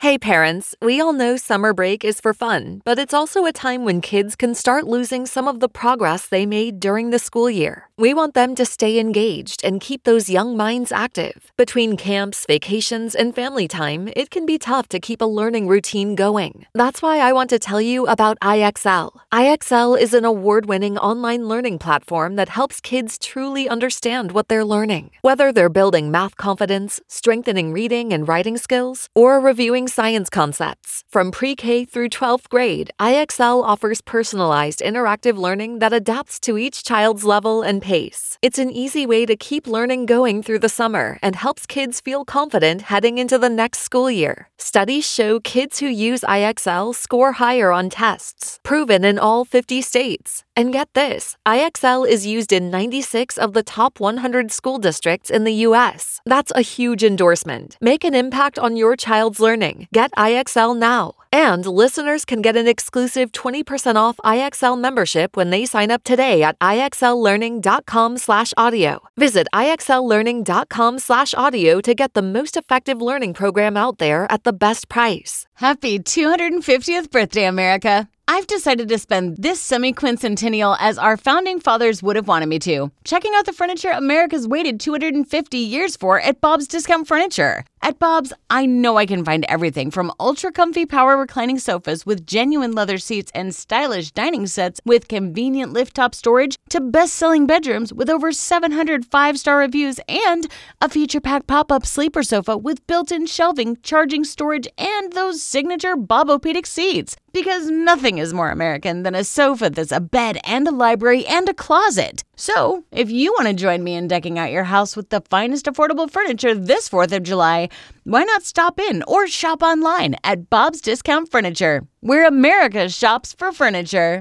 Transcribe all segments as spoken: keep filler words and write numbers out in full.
Hey parents, we all know summer break is for fun, but it's also a time when kids can start losing some of the progress they made during the school year. We want them to stay engaged and keep those young minds active. Between camps, vacations, and family time, it can be tough to keep a learning routine going. That's why I want to tell you about I X L. I X L is an award-winning online learning platform that helps kids truly understand what they're learning. Whether they're building math confidence, strengthening reading and writing skills, or reviewing science concepts. From pre-K through twelfth grade, I X L offers personalized interactive learning that adapts to each child's level and pace. It's an easy way to keep learning going through the summer and helps kids feel confident heading into the next school year. Studies show kids who use I X L score higher on tests, proven in all fifty states. And get this, I X L is used in ninety-six of the top one hundred school districts in the U S. That's a huge endorsement. Make an impact on your child's learning. Get I X L now. And listeners can get an exclusive twenty percent off I X L membership when they sign up today at IXLlearning.com slash audio. Visit IXLlearning.com slash audio to get the most effective learning program out there at the best price. Happy two hundred fiftieth birthday, America. I've decided to spend this semi-quincentennial as our founding fathers would have wanted me to, checking out the furniture America's waited two hundred fifty years for at Bob's Discount Furniture. At Bob's, I know I can find everything from ultra-comfy power reclining sofas with genuine leather seats and stylish dining sets with convenient lift-top storage to best-selling bedrooms with over seven hundred five-star reviews and a feature-packed pop-up sleeper sofa with built-in shelving, charging storage, and those signature Bobopedic seats. Because nothing is more American than a sofa that's a bed and a library and a closet. So, if you want to join me in decking out your house with the finest affordable furniture this fourth of July, why not stop in or shop online at Bob's Discount Furniture, where America shops for furniture.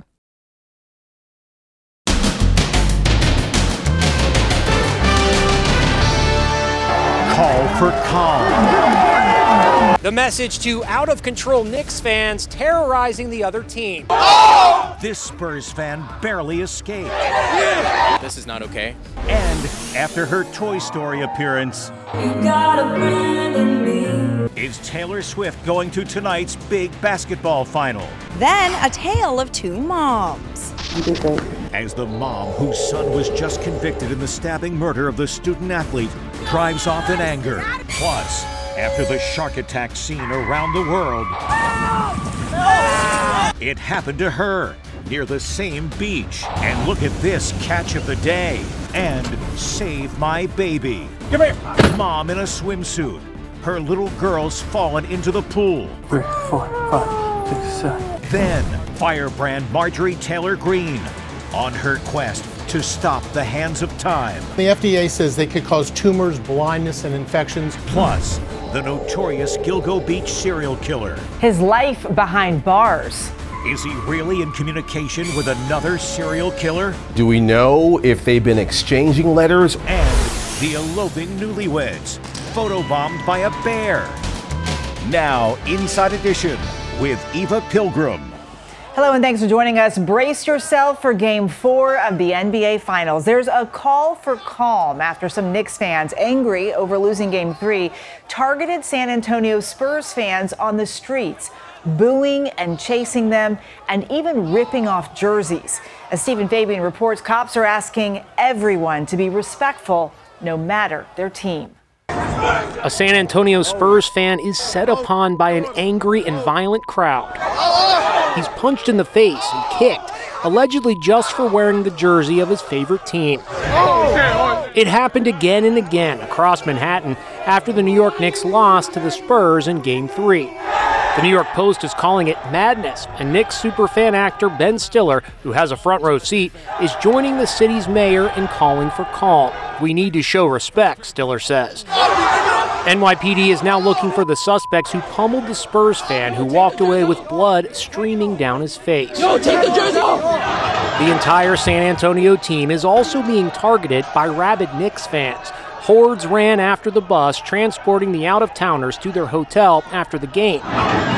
Call for calm. The message to out-of-control Knicks fans terrorizing the other team. Oh! This Spurs fan barely escaped. This is not okay. And after her Toy Story appearance, you got a friend in me. Is Taylor Swift going to tonight's big basketball final? Then a tale of two moms. As the mom whose son was just convicted in the stabbing murder of the student athlete drives off in anger. Plus, after the shark attack seen around the world, it happened to her near the same beach. And look at this catch of the day. And Save My Baby. Come here. Mom in a swimsuit. Her little girl's fallen into the pool. Three, four, five, six, seven. Then firebrand Marjorie Taylor Greene on her quest to stop the hands of time. The F D A says they could cause tumors, blindness, and infections. Plus, the notorious Gilgo Beach serial killer. His life behind bars. Is he really in communication with another serial killer? Do we know if they've been exchanging letters? And the eloping newlyweds, photobombed by a bear. Now, Inside Edition with Eva Pilgrim. Hello and thanks for joining us. Brace yourself for Game four of the N B A Finals. There's a call for calm after some Knicks fans, angry over losing Game three, targeted San Antonio Spurs fans on the streets, booing and chasing them and even ripping off jerseys. As Stephen Fabian reports, cops are asking everyone to be respectful no matter their team. A San Antonio Spurs fan is set upon by an angry and violent crowd. He's punched in the face and kicked, allegedly just for wearing the jersey of his favorite team. It happened again and again across Manhattan after the New York Knicks lost to the Spurs in Game three. The New York Post is calling it madness, and Knicks superfan actor Ben Stiller, who has a front row seat, is joining the city's mayor in calling for calm. We need to show respect, Stiller says. N Y P D is now looking for the suspects who pummeled the Spurs fan who walked away with blood streaming down his face. Yo, take the jersey off! The entire San Antonio team is also being targeted by rabid Knicks fans. Hordes ran after the bus transporting the out-of-towners to their hotel after the game.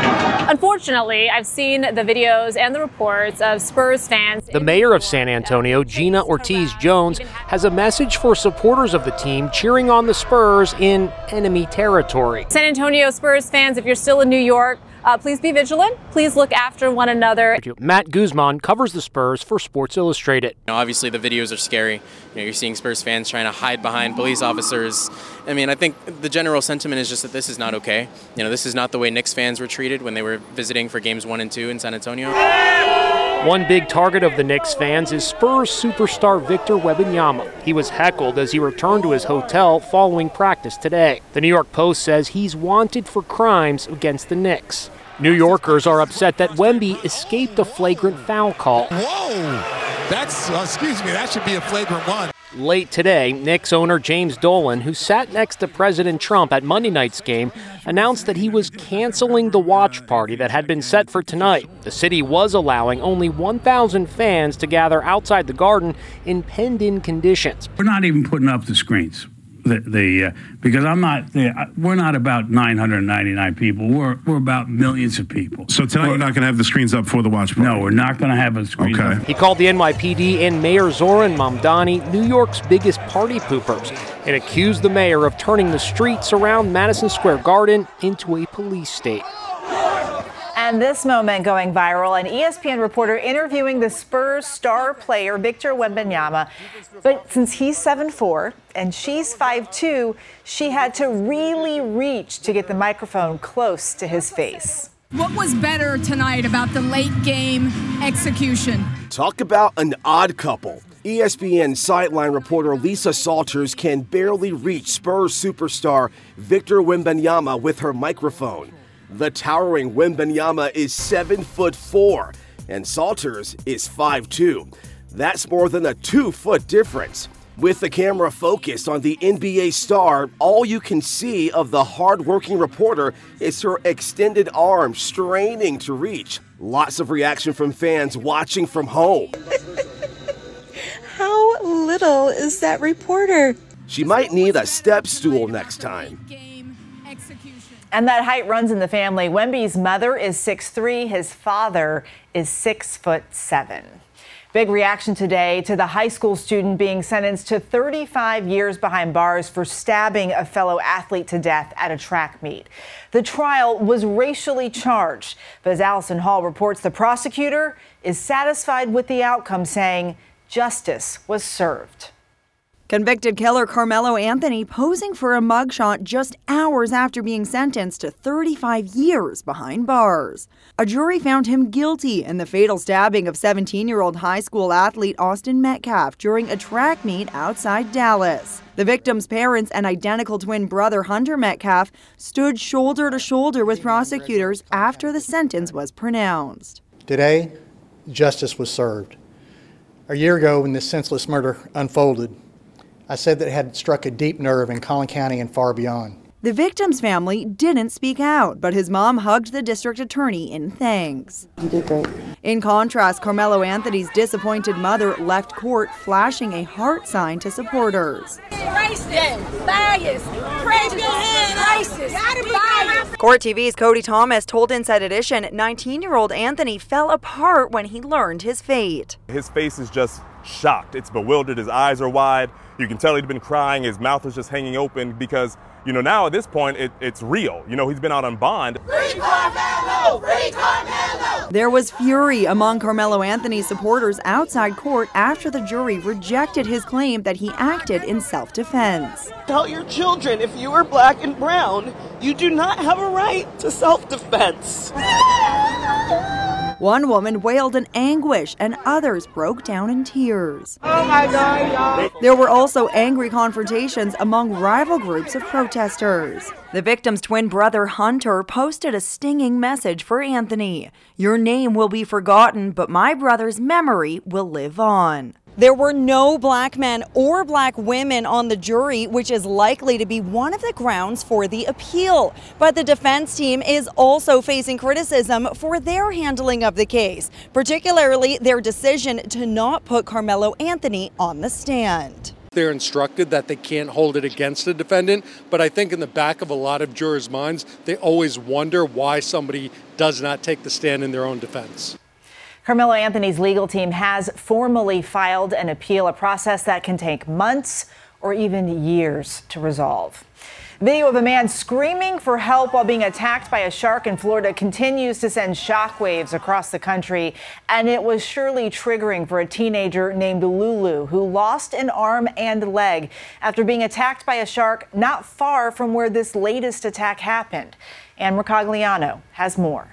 Unfortunately, I've seen the videos and the reports of Spurs fans. The mayor of San Antonio, Gina Ortiz Jones, has a message for supporters of the team cheering on the Spurs in enemy territory. San Antonio Spurs fans, if you're still in New York, uh, please be vigilant. Please look after one another. Matt Guzman covers the Spurs for Sports Illustrated. You know, obviously, the videos are scary. You know, you're seeing Spurs fans trying to hide behind police officers. I mean, I think the general sentiment is just that this is not okay. You know, this is not the way Knicks fans were treated when they were visiting for games one and two in San Antonio. One big target of the Knicks fans is Spurs superstar Victor Wembanyama. He was heckled as he returned to his hotel following practice today. The New York Post says he's wanted for crimes against the Knicks. New Yorkers are upset that Wemby escaped a flagrant foul call. Whoa! That's, uh, excuse me, that should be a flagrant one. Late today, Knicks owner James Dolan, who sat next to President Trump at Monday night's game, announced that he was canceling the watch party that had been set for tonight. The city was allowing only one thousand fans to gather outside the Garden in penned-in conditions. We're not even putting up the screens. The, the uh, because I'm not, the, we're not about nine hundred ninety-nine people. We're we're about millions of people. So tonight we're, you're not going to have the screens up for the watch party? No, we're not going to have a screen okay. up. He called the N Y P D and Mayor Zoran Mamdani New York's biggest party poopers and accused the mayor of turning the streets around Madison Square Garden into a police state. And this moment going viral, an E S P N reporter interviewing the Spurs star player Victor Wembanyama. But since he's seven foot four and she's five foot two, she had to really reach to get the microphone close to his face. What was better tonight about the late game execution? Talk about an odd couple. E S P N sideline reporter Lisa Salters can barely reach Spurs superstar Victor Wembanyama with her microphone. The towering Wembanyama is seven foot four, and Salters is five foot two. That's more than a two-foot difference. With the camera focused on the N B A star, all you can see of the hard-working reporter is her extended arm straining to reach. Lots of reaction from fans watching from home. How little is that reporter? She might need a step stool next time. And that height runs in the family. Wemby's mother is six foot three. His father is six foot seven. Big reaction today to the high school student being sentenced to thirty-five years behind bars for stabbing a fellow athlete to death at a track meet. The trial was racially charged, but as Allison Hall reports, the prosecutor is satisfied with the outcome, saying justice was served. Convicted killer Carmelo Anthony posing for a mugshot just hours after being sentenced to thirty-five years behind bars. A jury found him guilty in the fatal stabbing of seventeen-year-old high school athlete Austin Metcalf during a track meet outside Dallas. The victim's parents and identical twin brother Hunter Metcalf stood shoulder to shoulder with prosecutors after the sentence was pronounced. Today, justice was served. A year ago, when this senseless murder unfolded, I said that it had struck a deep nerve in Collin County and far beyond. The victim's family didn't speak out, but his mom hugged the district attorney in thanks. You did great. In contrast, Carmelo Anthony's disappointed mother left court flashing a heart sign to supporters. Racist, bias, prejudice, racist, bias. Court T V's Cody Thomas told Inside Edition nineteen-year-old Anthony fell apart when he learned his fate. His face is just shocked. It's bewildered. His eyes are wide. You can tell he'd been crying. His mouth is just hanging open because, you know, now at this point, it, it's real. You know, he's been out on bond. Free Carmelo! Free Carmelo! There was fury among Carmelo Anthony's supporters outside court after the jury rejected his claim that he acted in self-defense. Tell your children if you are black and brown, you do not have a right to self-defense. One woman wailed in anguish and others broke down in tears. Oh my God, y'all. There were also angry confrontations among rival groups of protesters. The victim's twin brother Hunter posted a stinging message for Anthony. "Your name will be forgotten, but my brother's memory will live on." There were no black men or black women on the jury, which is likely to be one of the grounds for the appeal. But the defense team is also facing criticism for their handling of the case, particularly their decision to not put Carmelo Anthony on the stand. they're instructed that they can't hold it against the defendant. But I think in the back of a lot of jurors' minds, they always wonder why somebody does not take the stand in their own defense. Carmelo Anthony's legal team has formally filed an appeal, a process that can take months or even years to resolve. Video of a man screaming for help while being attacked by a shark in Florida continues to send shockwaves across the country, and it was surely triggering for a teenager named Lulu who lost an arm and leg after being attacked by a shark not far from where this latest attack happened. Ann Mercogliano has more.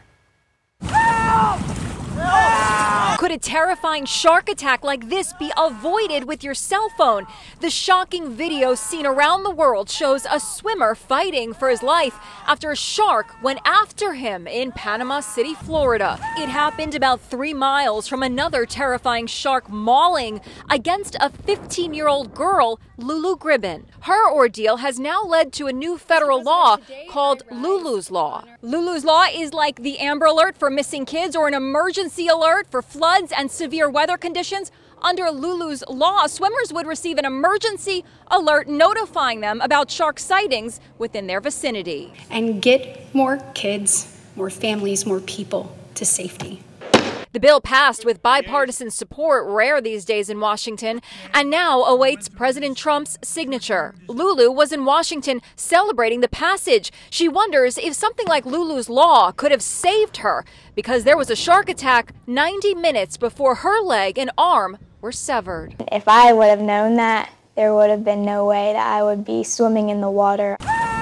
Could a terrifying shark attack like this be avoided with your cell phone? The shocking video seen around the world shows a swimmer fighting for his life after a shark went after him in Panama City, Florida. It happened about three miles from another terrifying shark mauling against a fifteen-year-old girl, Lulu Gribben. Her ordeal has now led to a new federal law called Lulu's Law. Lulu's Law is like the Amber Alert for missing kids or an emergency alert for floods and severe weather conditions. Under Lulu's Law, swimmers would receive an emergency alert notifying them about shark sightings within their vicinity. And get more kids, more families, more people to safety. The bill passed with bipartisan support, rare these days in Washington, and now awaits President Trump's signature. Lulu was in Washington celebrating the passage. She wonders if something like Lulu's Law could have saved her because there was a shark attack ninety minutes before her leg and arm were severed. If I would have known that, there would have been no way that I would be swimming in the water.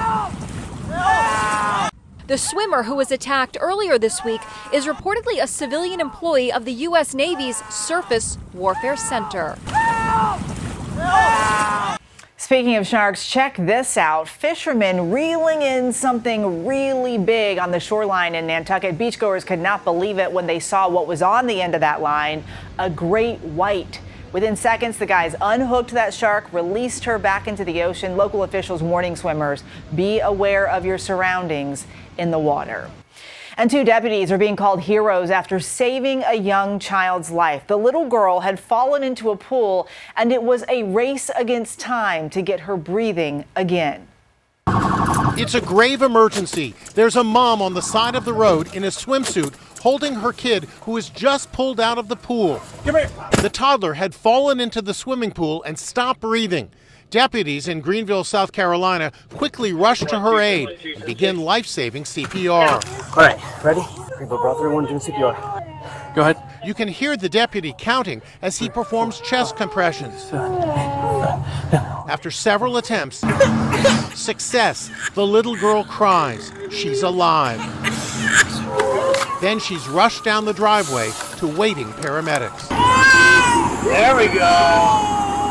The swimmer who was attacked earlier this week is reportedly a civilian employee of the U S Navy's Surface Warfare Center. Speaking of sharks, check this out. Fishermen reeling in something really big on the shoreline in Nantucket. Beachgoers could not believe it when they saw what was on the end of that line, a great white. Within seconds, the guys unhooked that shark, released her back into the ocean. Local officials warning swimmers, be aware of your surroundings in the water. And two deputies are being called heroes after saving a young child's life. The little girl had fallen into a pool, and it was a race against time to get her breathing again. It's a grave emergency. There's a mom on the side of the road in a swimsuit holding her kid who is just pulled out of the pool. Come here. The toddler had fallen into the swimming pool and stopped breathing. Deputies in Greenville, South Carolina quickly rushed to her aid and began life-saving C P R. All right, ready? Greenville brought everyone doing C P R. Go ahead. You can hear the deputy counting as he performs chest compressions. After several attempts, success. The little girl cries. She's alive. Then she's rushed down the driveway to waiting paramedics. There we go.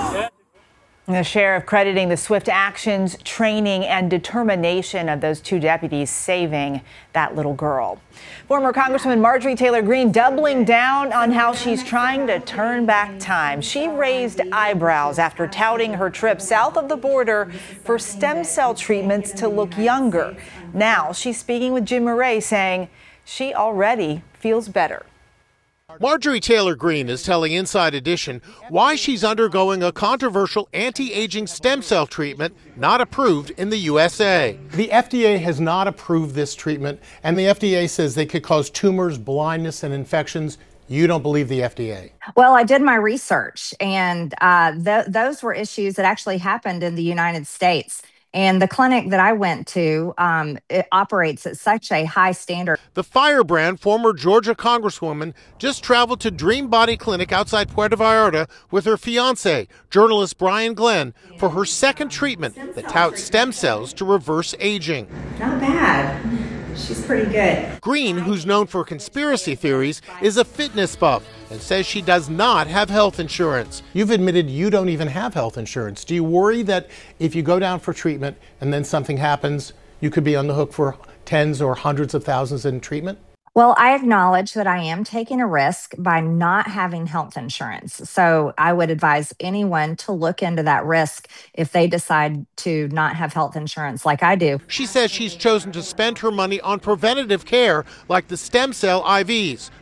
The sheriff crediting the swift actions, training, and determination of those two deputies saving that little girl. Former Congresswoman Marjorie Taylor Greene doubling down on how she's trying to turn back time. She raised eyebrows after touting her trip south of the border for stem cell treatments to look younger. Now she's speaking with Jim Murray saying she already feels better. Marjorie Taylor Greene is telling Inside Edition why she's undergoing a controversial anti-aging stem cell treatment not approved in the U S A. The F D A has not approved this treatment, and the F D A says they could cause tumors, blindness, and infections. You don't believe the F D A? Well, I did my research, and uh, th- those were issues that actually happened in the United States. And the clinic that I went to, um, it operates at such a high standard. The firebrand, former Georgia Congresswoman, just traveled to Dream Body Clinic outside Puerto Vallarta with her fiancé, journalist Brian Glenn, for her second treatment that touts stem cells to reverse aging. Not bad. She's pretty good. Greene, who's known for conspiracy theories, is a fitness buff and says she does not have health insurance. You've admitted you don't even have health insurance. Do you worry that if you go down for treatment and then something happens, you could be on the hook for tens or hundreds of thousands in treatment? Well, I acknowledge that I am taking a risk by not having health insurance. So I would advise anyone to look into that risk if they decide to not have health insurance like I do. She says she's chosen to spend her money on preventative care like the stem cell I Vs,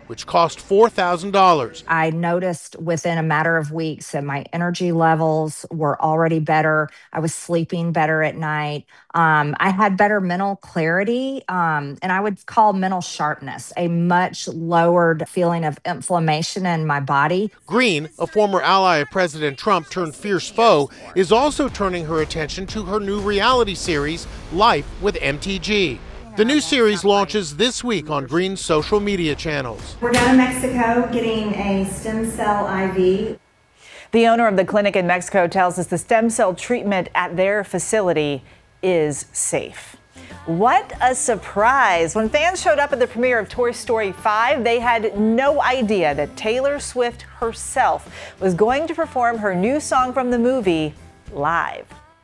which cost four thousand dollars. I noticed within a matter of weeks that my energy levels were already better. I was sleeping better at night. Um, I had better mental clarity, um, and I would call mental sharpness, a much lowered feeling of inflammation in my body. Green, a former ally of President Trump turned fierce foe, is also turning her attention to her new reality series, Life with M T G. The new series launches this week on Green's social media channels. We're down in Mexico getting a stem cell I V. The owner of the clinic in Mexico tells us the stem cell treatment at their facility is safe. What a surprise. When fans showed up at the premiere of Toy Story five, they had no idea that Taylor Swift herself was going to perform her new song from the movie live.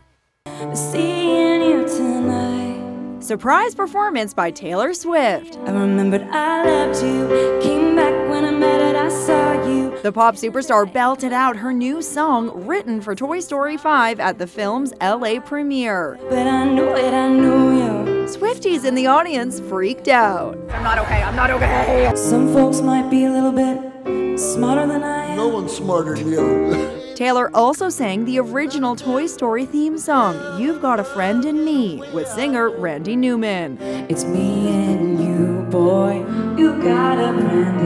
Seeing you tonight. Surprise performance by Taylor Swift. I remembered I loved you. Came back when I met it, I saw you. The pop superstar belted out her new song written for Toy Story five at the film's L A premiere. But I knew it, I knew you. Swifties in the audience freaked out. I'm not okay, I'm not okay. Some folks might be a little bit smarter than I am. No one's smarter than you. Taylor also sang the original Toy Story theme song, You've Got a Friend in Me, with singer Randy Newman. It's me and you, boy, you got a friend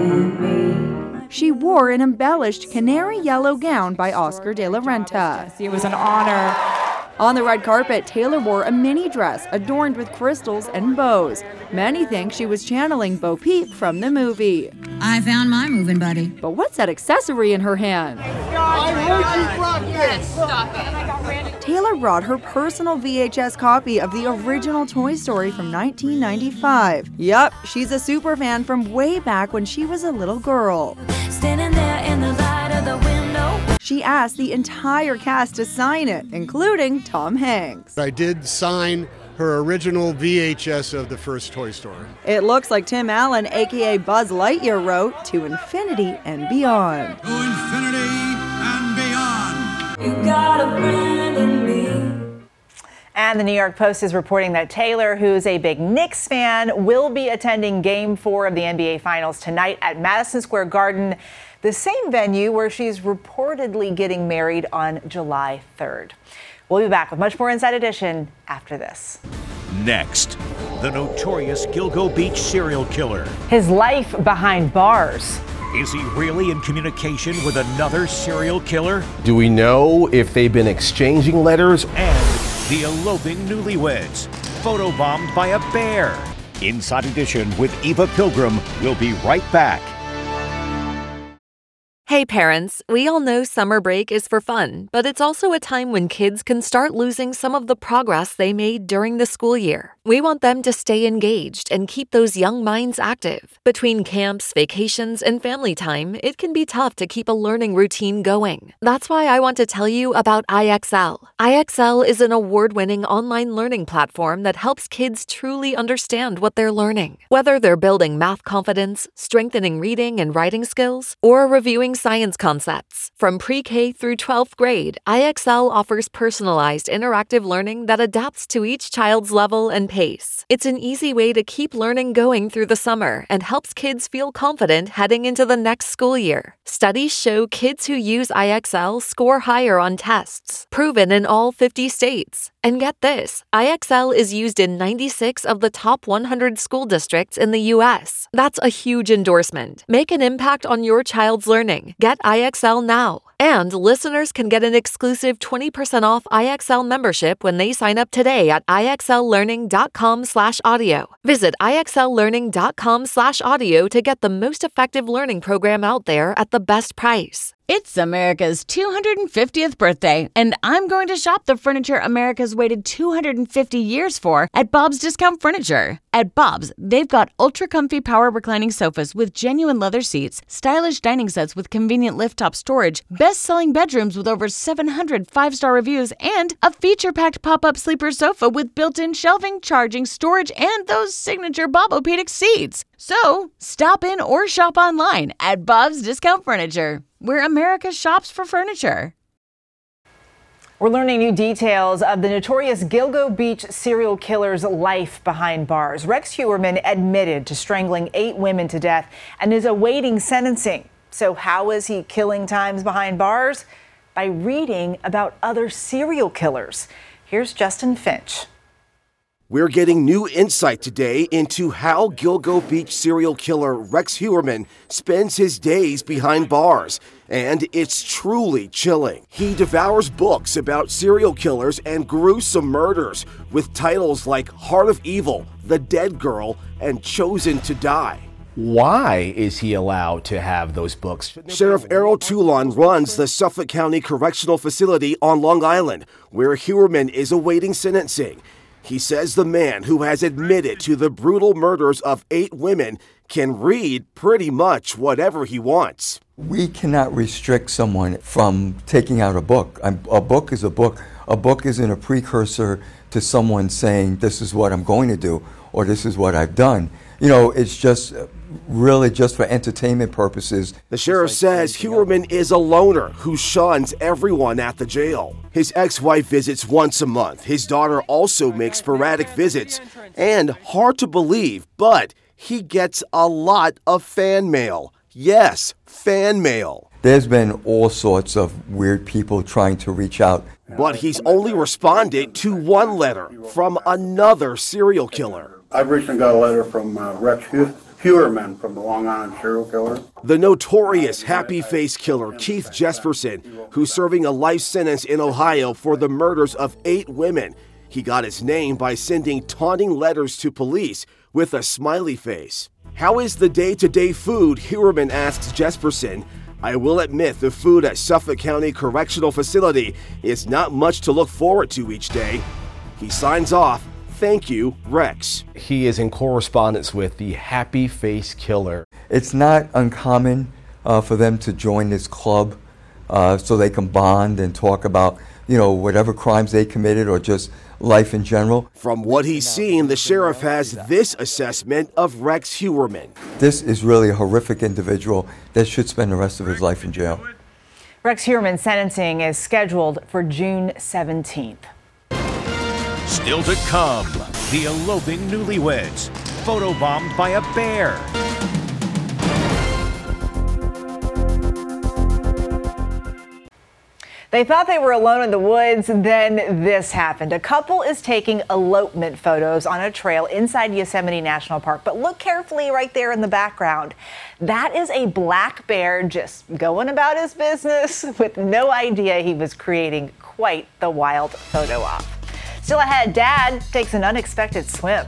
in me. She wore an embellished canary yellow gown by Oscar de la Renta. It was an honor. On the red carpet, Taylor wore a mini dress adorned with crystals and bows. Many think she was channeling Bo Peep from the movie. I found my moving buddy. But what's that accessory in her hand? I heard you brought this. Stop it. Taylor brought her personal V H S copy of the original Toy Story from nineteen ninety-five. Yup, she's a super fan from way back when she was a little girl. Standing there in the light of the window. She asked the entire cast to sign it, including Tom Hanks. I did sign her original V H S of the first Toy Story. It looks like Tim Allen, aka Buzz Lightyear, wrote To Infinity and Beyond. To infinity and beyond. You got a friend in me. And the New York Post is reporting that Taylor, who's a big Knicks fan, will be attending Game four of the N B A Finals tonight at Madison Square Garden, the same venue where she's reportedly getting married on July third. We'll be back with much more Inside Edition after this. Next, the notorious Gilgo Beach serial killer. His life behind bars. Is he really in communication with another serial killer? Do we know if they've been exchanging letters? And the eloping newlyweds, photobombed by a bear. Inside Edition with Eva Pilgrim. We'll be right back. Hey parents, we all know summer break is for fun, but it's also a time when kids can start losing some of the progress they made during the school year. We want them to stay engaged and keep those young minds active. Between camps, vacations, and family time, it can be tough to keep a learning routine going. That's why I want to tell you about I X L. I X L is an award-winning online learning platform that helps kids truly understand what they're learning. Whether they're building math confidence, strengthening reading and writing skills, or reviewing science concepts. From pre-K through twelfth grade, I X L offers personalized interactive learning that adapts to each child's level and pace. It's an easy way to keep learning going through the summer and helps kids feel confident heading into the next school year. Studies show kids who use I X L score higher on tests, proven in all fifty states. And get this, I X L is used in ninety-six of the top one hundred school districts in the U S. That's a huge endorsement. Make an impact on your child's learning. Get I X L now. And listeners can get an exclusive twenty percent off I X L membership when they sign up today at ixllearning.com slash audio. Visit ixllearning.com slash audio to get the most effective learning program out there at the best price. It's America's two hundred fiftieth birthday, and I'm going to shop the furniture America's waited two hundred fifty years for at Bob's Discount Furniture. At Bob's, they've got ultra-comfy power reclining sofas with genuine leather seats, stylish dining sets with convenient lift-top storage, best-selling bedrooms with over seven hundred five-star reviews, and a feature-packed pop-up sleeper sofa with built-in shelving, charging, storage, and those signature Bob-O-Pedic seats. So, stop in or shop online at Bob's Discount Furniture, where America shops for furniture. We're learning new details of the notorious Gilgo Beach serial killer's life behind bars. Rex Heuermann admitted to strangling eight women to death and is awaiting sentencing. So how is he killing times behind bars? By reading about other serial killers. Here's Justin Finch. We're getting new insight today into how Gilgo Beach serial killer Rex Heuermann spends his days behind bars. And it's truly chilling. He devours books about serial killers and gruesome murders with titles like Heart of Evil, The Dead Girl, and Chosen to Die. Why is he allowed to have those books? Sheriff Errol Toulon runs the Suffolk County Correctional Facility on Long Island, where Heuermann is awaiting sentencing. He says the man who has admitted to the brutal murders of eight women can read pretty much whatever he wants. We cannot restrict someone from taking out a book. A book is a book. A book isn't a precursor to someone saying, this is what I'm going to do, or this is what I've done. You know, it's just really just for entertainment purposes. The sheriff says Heuermann is a loner who shuns everyone at the jail. His ex-wife visits once a month. His daughter also makes sporadic visits. And hard to believe, but he gets a lot of fan mail. Yes, fan mail. There's been all sorts of weird people trying to reach out. But he's only responded to one letter from another serial killer. I've recently got a letter from uh, Rex Heuermann from the Long Island serial killer. The notorious happy face killer Keith Jesperson, who's serving a life sentence in Ohio for the murders of eight women. He got his name by sending taunting letters to police with a smiley face. How is the day-to-day food? Heuermann asks Jesperson. I will admit the food at Suffolk County Correctional Facility is not much to look forward to each day. He signs off. Thank you, Rex. He is in correspondence with the Happy Face Killer. It's not uncommon uh, for them to join this club uh, so they can bond and talk about, you know, whatever crimes they committed or just life in general. From what he's seen, the sheriff has this assessment of Rex Heuermann. This is really a horrific individual that should spend the rest of his life in jail. Rex Heuermann's sentencing is scheduled for June seventeenth. Still to come, the eloping newlyweds, photobombed by a bear. They thought they were alone in the woods, then this happened. A couple is taking elopement photos on a trail inside Yosemite National Park, but look carefully right there in the background. That is a black bear just going about his business with no idea he was creating quite the wild photo op. Still ahead, Dad takes an unexpected swim.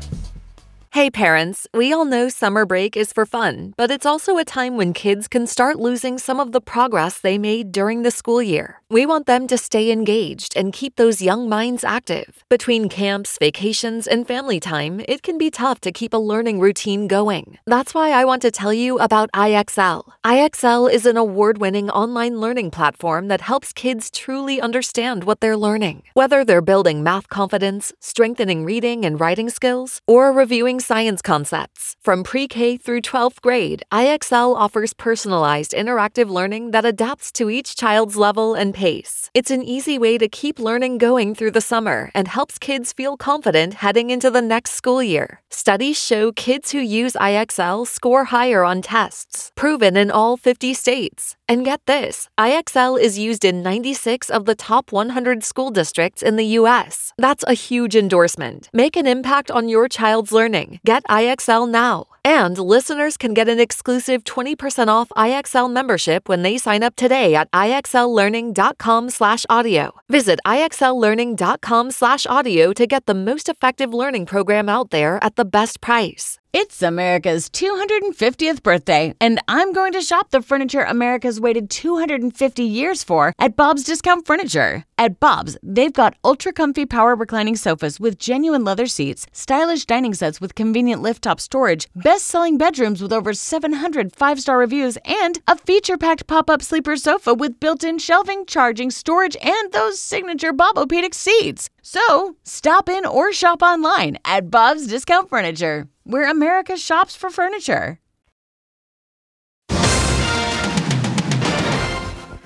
Hey parents, we all know summer break is for fun, but it's also a time when kids can start losing some of the progress they made during the school year. We want them to stay engaged and keep those young minds active. Between camps, vacations, and family time, it can be tough to keep a learning routine going. That's why I want to tell you about I X L. I X L is an award-winning online learning platform that helps kids truly understand what they're learning. Whether they're building math confidence, strengthening reading and writing skills, or reviewing science concepts. From pre-K through twelfth grade, I X L offers personalized interactive learning that adapts to each child's level and pace. It's an easy way to keep learning going through the summer and helps kids feel confident heading into the next school year. Studies show kids who use I X L score higher on tests, proven in all fifty states. And get this, I X L is used in ninety-six of the top one hundred school districts in the U S. That's a huge endorsement. Make an impact on your child's learning. Get I X L now. And listeners can get an exclusive twenty percent off I X L membership when they sign up today at ixllearning.com slash audio. Visit ixllearning.com slash audio to get the most effective learning program out there at the best price. It's America's two hundred fiftieth birthday, and I'm going to shop the furniture America's waited two hundred fifty years for at Bob's Discount Furniture. At Bob's, they've got ultra-comfy power reclining sofas with genuine leather seats, stylish dining sets with convenient lift-top storage, best-selling bedrooms with over seven hundred five-star reviews, and a feature-packed pop-up sleeper sofa with built-in shelving, charging, storage, and those signature Bob-O-Pedic seats. So, stop in or shop online at Bob's Discount Furniture, where America shops for furniture.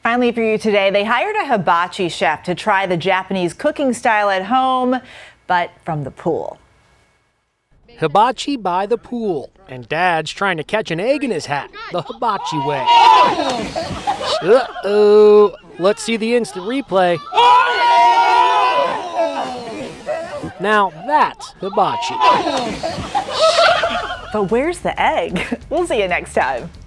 Finally for you today, they hired a hibachi chef to try the Japanese cooking style at home, but from the pool. Hibachi by the pool, and Dad's trying to catch an egg in his hat the hibachi way. Uh-oh. Let's see the instant replay. Now that's hibachi. But where's the egg? We'll see you next time.